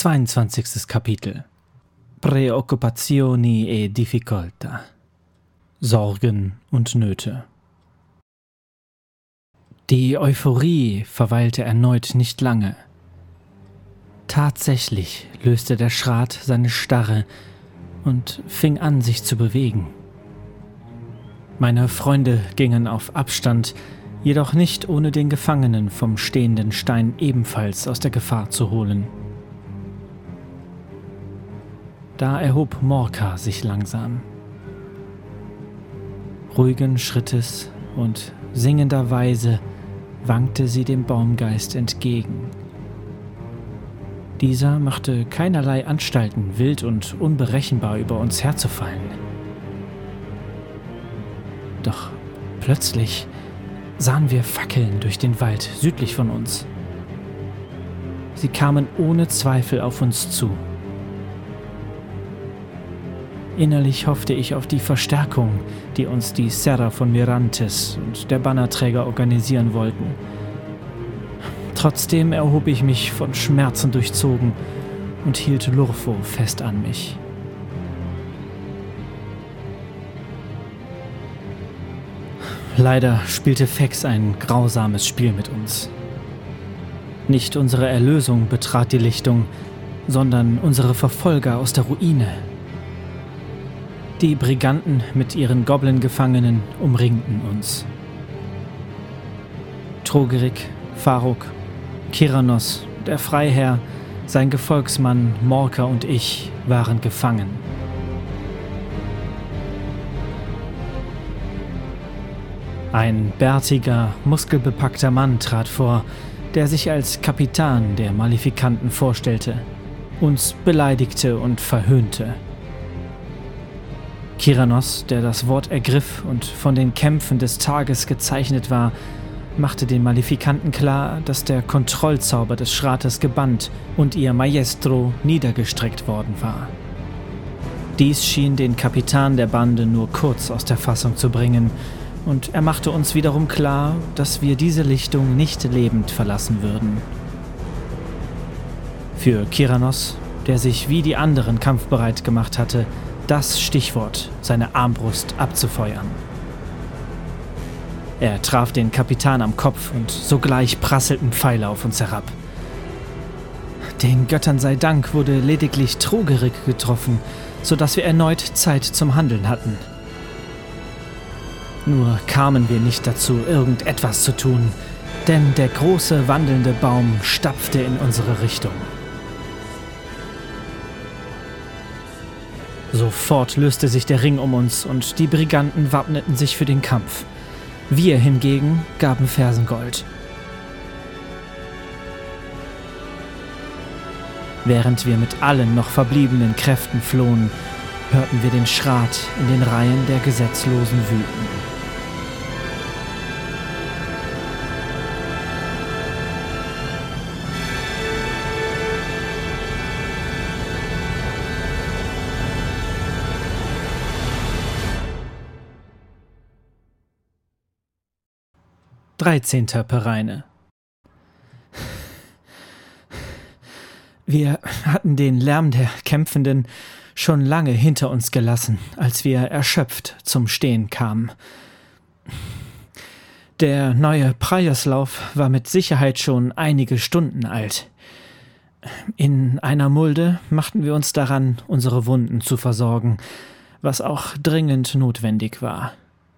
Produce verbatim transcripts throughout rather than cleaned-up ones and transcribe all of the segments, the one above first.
zweiundzwanzigstes Kapitel. Preoccupazioni e difficoltà. Sorgen und Nöte. Die Euphorie verweilte erneut nicht lange. Tatsächlich löste der Schrat seine Starre und fing an, sich zu bewegen. Meine Freunde gingen auf Abstand, jedoch nicht ohne den Gefangenen vom stehenden Stein ebenfalls aus der Gefahr zu holen. Da erhob Morka sich langsam. Ruhigen Schrittes und singender Weise wankte sie dem Baumgeist entgegen. Dieser machte keinerlei Anstalten, wild und unberechenbar über uns herzufallen. Doch plötzlich sahen wir Fackeln durch den Wald südlich von uns. Sie kamen ohne Zweifel auf uns zu. Innerlich hoffte ich auf die Verstärkung, die uns die Serra von Mirantes und der Bannerträger organisieren wollten. Trotzdem erhob ich mich von Schmerzen durchzogen und hielt Lurfo fest an mich. Leider spielte Fex ein grausames Spiel mit uns. Nicht unsere Erlösung betrat die Lichtung, sondern unsere Verfolger aus der Ruine. Die Briganten mit ihren Goblin-Gefangenen umringten uns. Trogerik, Faruk, Kiranos, der Freiherr, sein Gefolgsmann Morka und ich waren gefangen. Ein bärtiger, muskelbepackter Mann trat vor, der sich als Kapitän der Malefikanten vorstellte, uns beleidigte und verhöhnte. Kiranos, der das Wort ergriff und von den Kämpfen des Tages gezeichnet war, machte den Malefikanten klar, dass der Kontrollzauber des Schrates gebannt und ihr Maestro niedergestreckt worden war. Dies schien den Kapitän der Bande nur kurz aus der Fassung zu bringen, und er machte uns wiederum klar, dass wir diese Lichtung nicht lebend verlassen würden. Für Kiranos, der sich wie die anderen kampfbereit gemacht hatte, das Stichwort, seine Armbrust abzufeuern. Er traf den Kapitän am Kopf und sogleich prasselten Pfeile auf uns herab. Den Göttern sei Dank wurde lediglich Trogerik getroffen, sodass wir erneut Zeit zum Handeln hatten. Nur kamen wir nicht dazu, irgendetwas zu tun, denn der große wandelnde Baum stapfte in unsere Richtung. Sofort löste sich der Ring um uns und die Briganten wappneten sich für den Kampf. Wir hingegen gaben Fersengold. Während wir mit allen noch verbliebenen Kräften flohen, hörten wir den Schrat in den Reihen der Gesetzlosen wüten. dreizehnter Pereine. Wir hatten den Lärm der Kämpfenden schon lange hinter uns gelassen, als wir erschöpft zum Stehen kamen. Der neue Preieslauf war mit Sicherheit schon einige Stunden alt. In einer Mulde machten wir uns daran, unsere Wunden zu versorgen, was auch dringend notwendig war.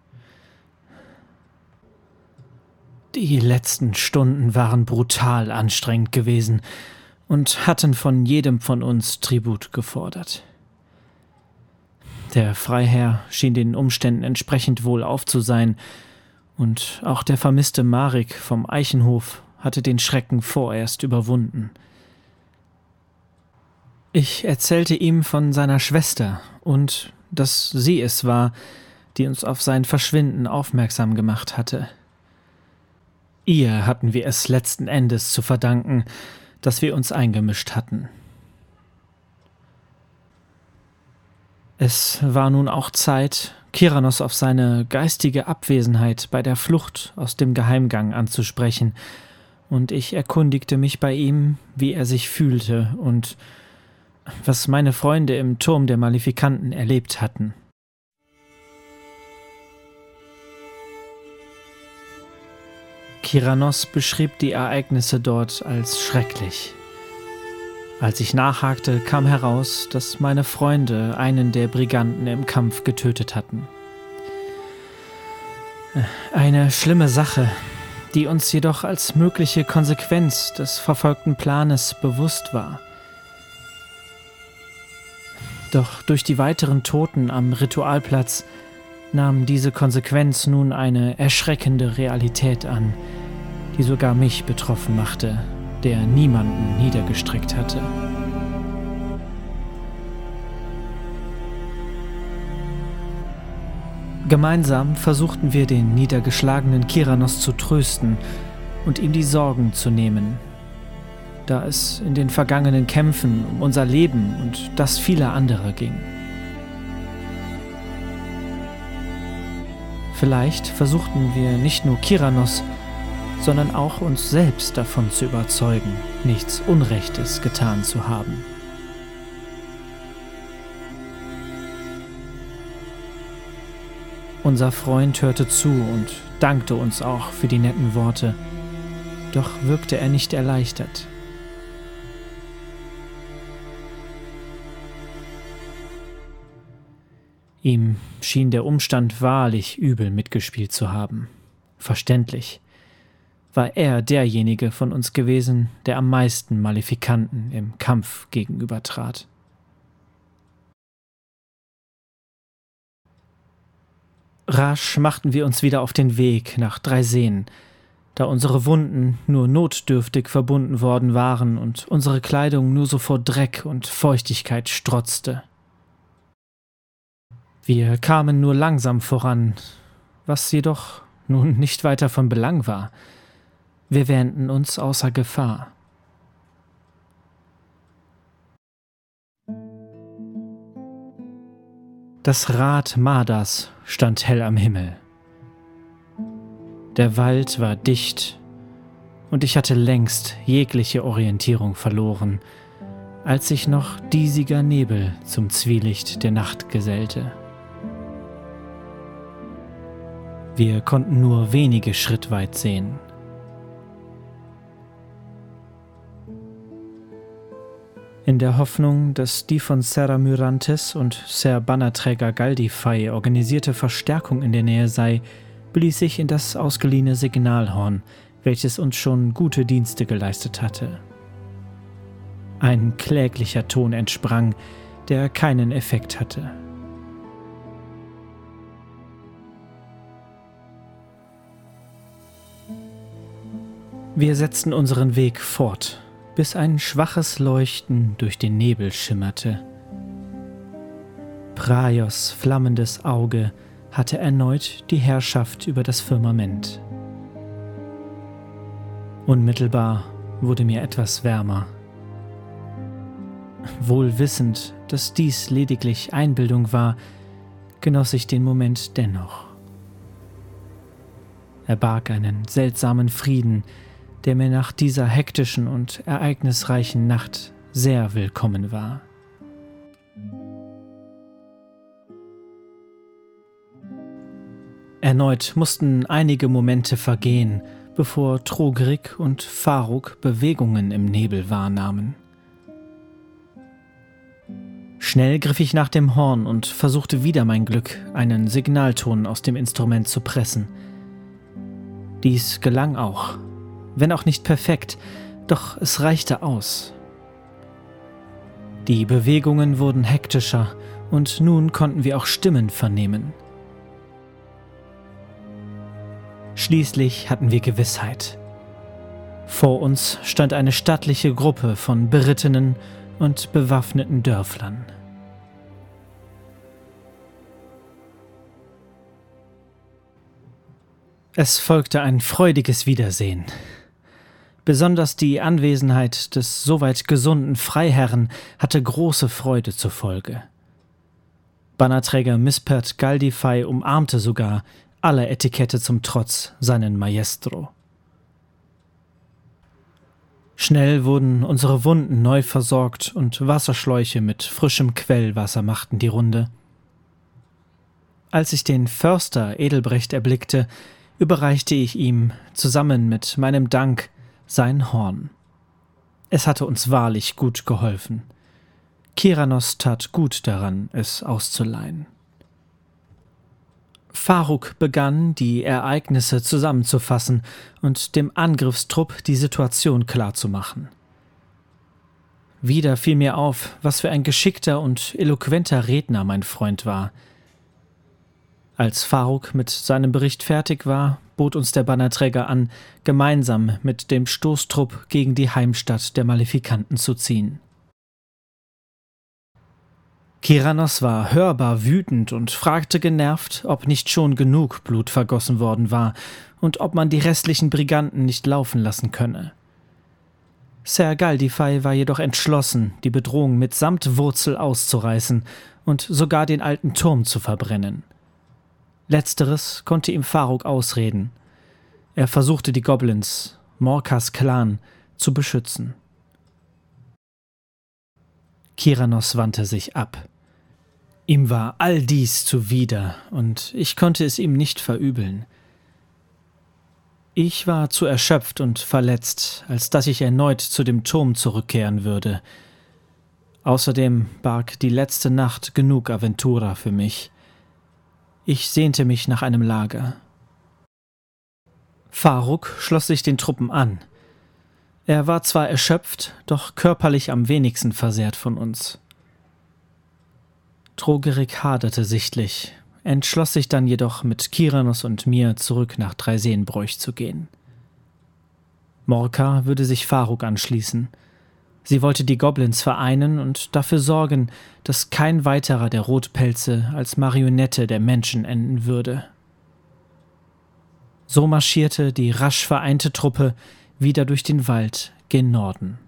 Die letzten Stunden waren brutal anstrengend gewesen und hatten von jedem von uns Tribut gefordert. Der Freiherr schien den Umständen entsprechend wohlauf zu sein, und auch der vermisste Marek vom Eichenhof hatte den Schrecken vorerst überwunden. Ich erzählte ihm von seiner Schwester und dass sie es war, die uns auf sein Verschwinden aufmerksam gemacht hatte. Ihr hatten wir es letzten Endes zu verdanken, dass wir uns eingemischt hatten. Es war nun auch Zeit, Kiranos auf seine geistige Abwesenheit bei der Flucht aus dem Geheimgang anzusprechen und ich erkundigte mich bei ihm, wie er sich fühlte und was meine Freunde im Turm der Malefikanten erlebt hatten. Kyranos beschrieb die Ereignisse dort als schrecklich. Als ich nachhakte, kam heraus, dass meine Freunde einen der Briganten im Kampf getötet hatten. Eine schlimme Sache, die uns jedoch als mögliche Konsequenz des verfolgten Planes bewusst war. Doch durch die weiteren Toten am Ritualplatz nahm diese Konsequenz nun eine erschreckende Realität an, die sogar mich betroffen machte, der niemanden niedergestreckt hatte. Gemeinsam versuchten wir den niedergeschlagenen Kyranos zu trösten und ihm die Sorgen zu nehmen, da es in den vergangenen Kämpfen um unser Leben und das vieler anderer ging. Vielleicht versuchten wir nicht nur Kyranos, sondern auch uns selbst davon zu überzeugen, nichts Unrechtes getan zu haben. Unser Freund hörte zu und dankte uns auch für die netten Worte, doch wirkte er nicht erleichtert. Ihm schien der Umstand wahrlich übel mitgespielt zu haben. Verständlich. War er derjenige von uns gewesen, der am meisten Malefikanten im Kampf gegenübertrat. Rasch machten wir uns wieder auf den Weg nach Dreiseen, da unsere Wunden nur notdürftig verbunden worden waren und unsere Kleidung nur so vor Dreck und Feuchtigkeit strotzte. Wir kamen nur langsam voran, was jedoch nun nicht weiter von Belang war. Wir wähnten uns außer Gefahr. Das Rad Mardas stand hell am Himmel. Der Wald war dicht und ich hatte längst jegliche Orientierung verloren, als sich noch diesiger Nebel zum Zwielicht der Nacht gesellte. Wir konnten nur wenige Schritt weit sehen. In der Hoffnung, dass die von Serra Myrantes und Ser Bannerträger Galdifei organisierte Verstärkung in der Nähe sei, blies ich in das ausgeliehene Signalhorn, welches uns schon gute Dienste geleistet hatte. Ein kläglicher Ton entsprang, der keinen Effekt hatte. Wir setzten unseren Weg fort, bis ein schwaches Leuchten durch den Nebel schimmerte. Praios flammendes Auge hatte erneut die Herrschaft über das Firmament. Unmittelbar wurde mir etwas wärmer. Wohl wissend, dass dies lediglich Einbildung war, genoss ich den Moment dennoch. Er barg einen seltsamen Frieden, der mir nach dieser hektischen und ereignisreichen Nacht sehr willkommen war. Erneut mussten einige Momente vergehen, bevor Trogrik und Faruk Bewegungen im Nebel wahrnahmen. Schnell griff ich nach dem Horn und versuchte wieder mein Glück, einen Signalton aus dem Instrument zu pressen. Dies gelang auch. Wenn auch nicht perfekt, doch es reichte aus. Die Bewegungen wurden hektischer und nun konnten wir auch Stimmen vernehmen. Schließlich hatten wir Gewissheit. Vor uns stand eine stattliche Gruppe von berittenen und bewaffneten Dörflern. Es folgte ein freudiges Wiedersehen. Besonders die Anwesenheit des soweit gesunden Freiherrn hatte große Freude zur Folge. Bannerträger Mispert Galdifei umarmte sogar, aller Etikette zum Trotz, seinen Maestro. Schnell wurden unsere Wunden neu versorgt und Wasserschläuche mit frischem Quellwasser machten die Runde. Als ich den Förster Edelbrecht erblickte, überreichte ich ihm, zusammen mit meinem Dank, sein Horn. Es hatte uns wahrlich gut geholfen. Kiranos tat gut daran, es auszuleihen. Faruk begann, die Ereignisse zusammenzufassen und dem Angriffstrupp die Situation klarzumachen. Wieder fiel mir auf, was für ein geschickter und eloquenter Redner mein Freund war. Als Faruk mit seinem Bericht fertig war, bot uns der Bannerträger an, gemeinsam mit dem Stoßtrupp gegen die Heimstatt der Malefikanten zu ziehen. Kiranos war hörbar wütend und fragte genervt, ob nicht schon genug Blut vergossen worden war und ob man die restlichen Briganten nicht laufen lassen könne. Ser Galdifei war jedoch entschlossen, die Bedrohung mitsamt Wurzel auszureißen und sogar den alten Turm zu verbrennen. Letzteres konnte ihm Faruk ausreden. Er versuchte die Goblins, Morkas Clan, zu beschützen. Kiranos wandte sich ab. Ihm war all dies zuwider, und ich konnte es ihm nicht verübeln. Ich war zu erschöpft und verletzt, als dass ich erneut zu dem Turm zurückkehren würde. Außerdem barg die letzte Nacht genug Aventura für mich. Ich sehnte mich nach einem Lager. Faruk schloss sich den Truppen an. Er war zwar erschöpft, doch körperlich am wenigsten versehrt von uns. Drogerik haderte sichtlich, entschloss sich dann jedoch mit Kiranos und mir zurück nach Dreiseenbroich zu gehen. Morka würde sich Faruk anschließen. Sie wollte die Goblins vereinen und dafür sorgen, dass kein weiterer der Rotpelze als Marionette der Menschen enden würde. So marschierte die rasch vereinte Truppe wieder durch den Wald gen Norden.